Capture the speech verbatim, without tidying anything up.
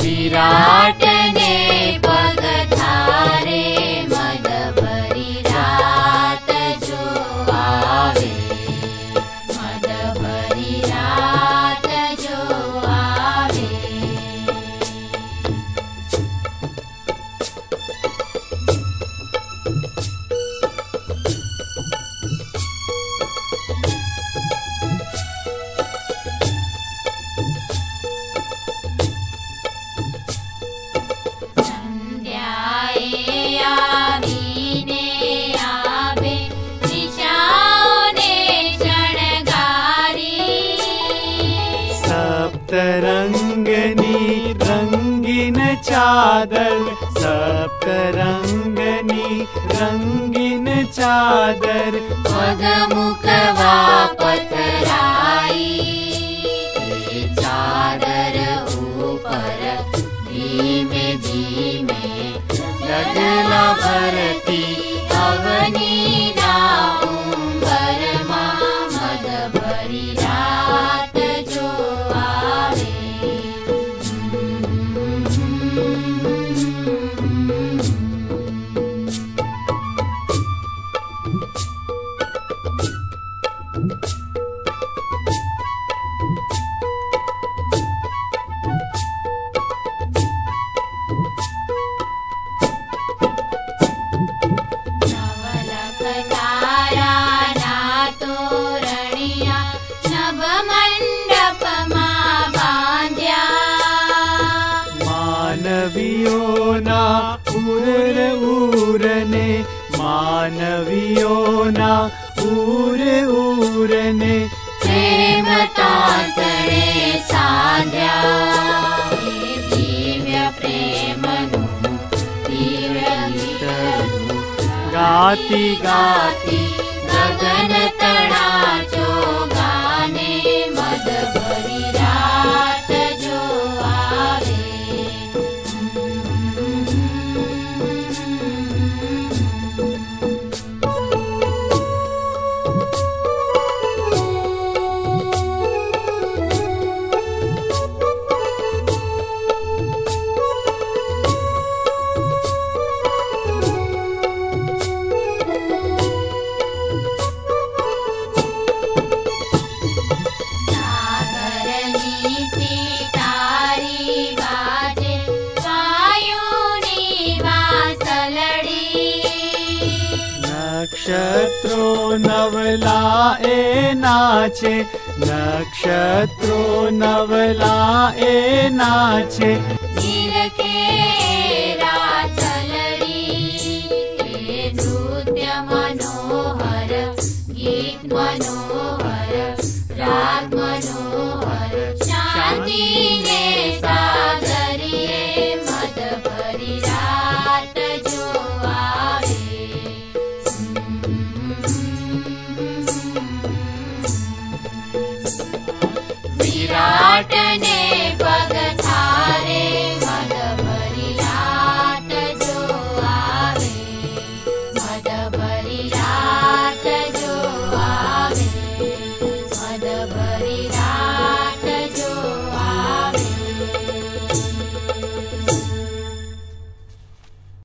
विराट ने पगधारे मद भरी रात जो आवे, मद भरी रात जो आवे। सप्तरंगनी रंगीन चादर, सप्तरंगनी रंगीन चादर, पगमुखवा पथराई, ये चादर ऊपर धीमे धीमे लगला भरती अवनी ना उंबरमा, मद भरी रात जो आवे। नवलख तारा ना तोरणिया नभ मंडप मा बांध्या, मानवीयोना उर उरने, मानवीयोना उर उरने, प्रेम तातणे साध्या, हे दिव्य प्रेमनु दिव्य गीतनु गाती गाती गगन तळाचो गाने, मद भरी रात जो आवे। सागरनी सितारी बाजे, वायुनी वासलडी, नक्षत्रो नवलाए नाचे, नक्षत्रो नवलाए नाचे, निरखे